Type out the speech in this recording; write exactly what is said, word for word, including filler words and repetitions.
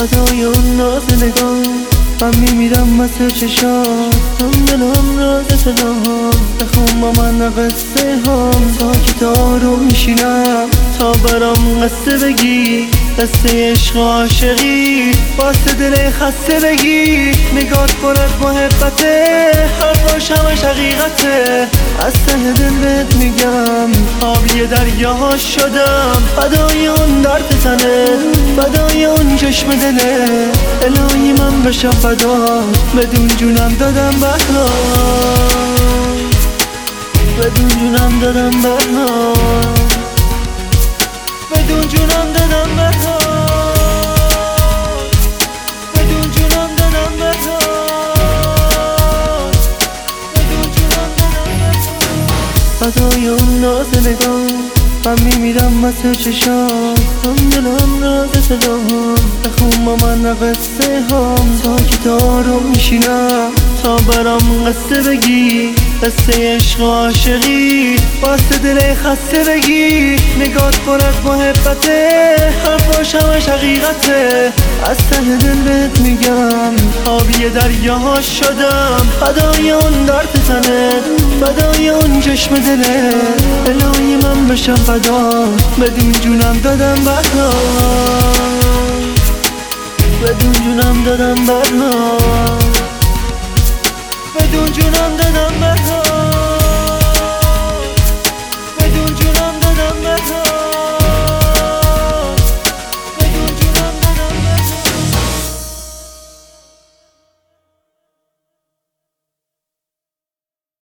فدای اون ناز نگاه من میمیرم واسه چشات هم دلم راز صداها بخون با من قصه هم ساکت آروم میشینم تا برام قصه بگی قصه عشق و عاشقی واسه دل خسته بگی نگات پرت محبته حرفاش همش حقیقته از ته دل بهت میگم آبی دریاها شدم فدای اون درد تنه فدای اون چشم دله الهی من بشم فدا بدون جونم دادم بها بدون جونم دادم بها بدون جونم دادم بها بدون جونم دادم بها بدون جونم دادم بها فدای اون ناز نگاه من میمیرم واسه چشات هم دلم راز صداها بخون با من قصه هم ساکت آروم میشینم تا برام قصه بگی قصه عشق و عاشقی واسه دل خسته بگی نگات پرت محبته حرفاش همش حقیقته از ته دل بهت میگم آبی دریاها شدم فدای اون درد تنت فدای اون چشم دله الهی من بشم فدا بدون جونم دادم بها بدون جونم دادم بها